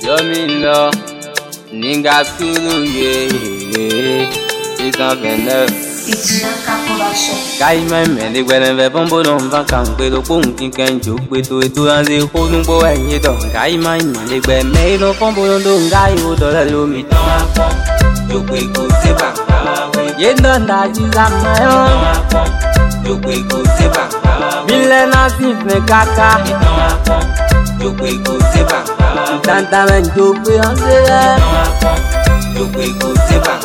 Domino, Ninga Kulu, yeah, 629. Caïman, mais les gouvernements ne vont pas nous faire camper le pont qui gagne du couteau et tout dans les hauts nous pour gagner donc Caïman, les gouvernements ne vont pas nous gagner dans la lumi. Du couteau c'est pas. Y'a dans la disamayon. Du couteau c'est pas. Milena sifne kaka. Du couteau c'est pas. Tanta men du couteau c'est pas.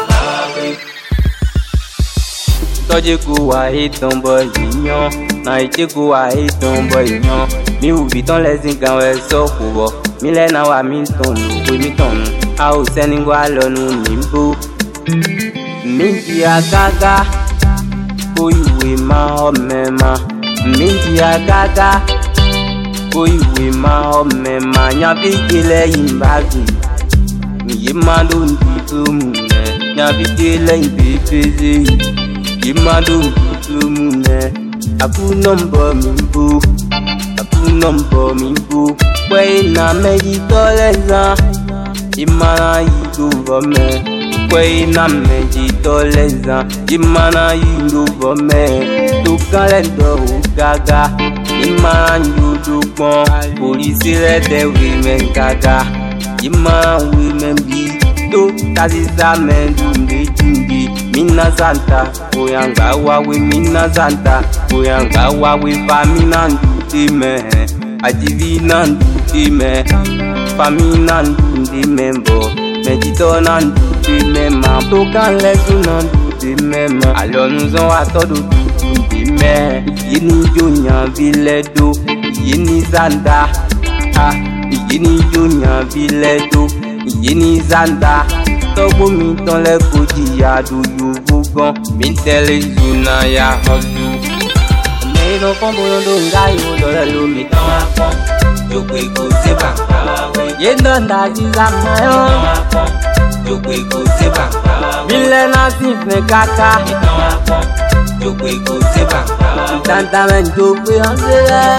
Toje kuwa itombo yinyo, na ichi kuwa itombo yinyo. Mi ubiton lezi kanwe sokubo, mile na wa mintonu, we mitonu. Au seningwa lonu nimbu. Mingi agaga, kuiwe ma omema. Mingi agaga, kuiwe ma omema. Nyabikile imbagi, yimando nditumune. Nyabikile imbipezi. Imadu mune, apu nombo mimbu, kwe na meji toleza, imana yiduvome, kwe na meji toleza, imana yiduvome, tukalendo ugaga, imana yudukon, polisi rede women gaga, imana women bi, to kaziza mendungi jungi. Mina Santa, Oyanga wawe Mina Santa, Oyanga wawe famina ndutime, ajivina ndutime, famina ndutime mbo, medito na ndutime ma, tokan lesu na ndutime ma, alors nous on attendu ndutime, yini jonya viledo, yini Santa, ah, yini jonya viledo, yini Santa. Togo mi ton le koji ya do you bugon mi tele zuna ya hodu me no kombo ndo ngai o do le lo mi ton akon yo pe ko se ba ye no nda ji zamayo yo pe ko se ba milena sifne kaka yo pe ko se ba tanta men yo pe anze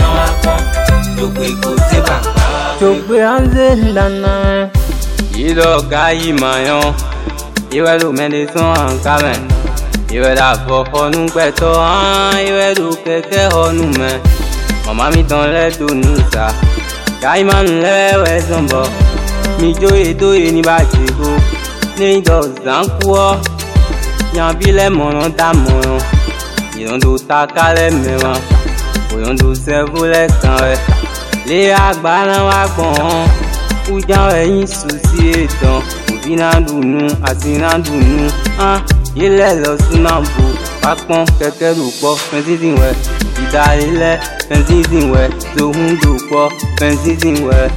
yo pe ko se ba yo pe anze lana. Ido gayi mayon, iwe do mende son ankamen, iwe da fofo nu peto an, iwe do keke honu men. Mama mi ton le do nusa, gayi man le we zombo, mi joye doye ni ba chego, ni do zankuo, nyabi le monon ta monon, yon do takale mewan, yon do sevo le kanwe, le agbana wa bon. Ujan ẹyin susi etan, òbí náà dùnú àti náà dùnú. Ilé lọ sínú àbò, pápọ́n kẹ̀kẹ́ ló pọ̀, fẹ́ǹsì wẹ̀. Ìdálélẹ̀ fẹ́ǹsì wẹ̀, tòun ló pọ̀, fẹ́ǹsì wẹ̀.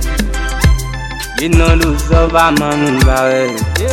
Iná ló sọ́fà mánu gbà rẹ̀.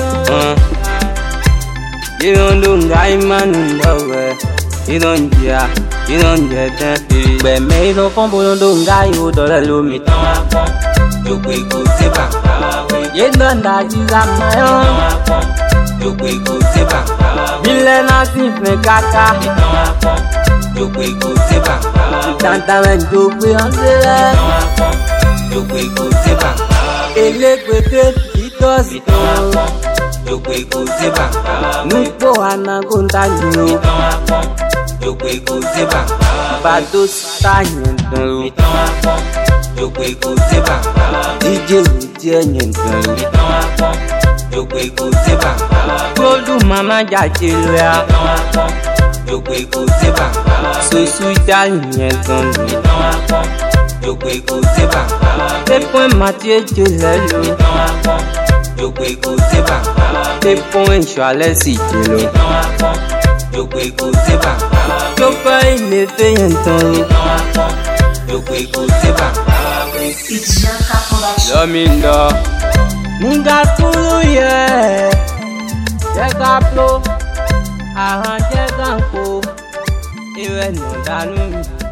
Iná ló ń ga ìmánu lọ́wẹ̀. Iná ń jìyà, iná ń jẹ tán. Gbẹ̀mẹ́ iná fọ́nbó ló ń ga ìhò dọ̀rẹ́ lómi tán wá pọ́n. Yo pe ko se ba, ye no nda ji zamayo. Yo pe ko se ba, milena sifne kaka. Yo pe ko se ba, tanta men yo pe anze. Yo pe ko se ba, ele kwete itos. Yo pe ko se ba, nupo anagonda yo. Yo pe ko se ba, bados tanyen. Yo pe ko se ba, DJ nyentan. Yo pe ko se ba, Godu mama jaje loya. Yo pe ko se ba, Sosu ja nyentan. Yo pe ko se ba, te point Mathieu Jolelo. Yo pe ko se ba, te point Charles Jelo. Yo pe ko se ba, yo pa ile fe nyentan. Yo pe ko se ba. Domindo, Ninga Kulu ye, Jega Plo, Ahan Jega Nko, Iwe no danu.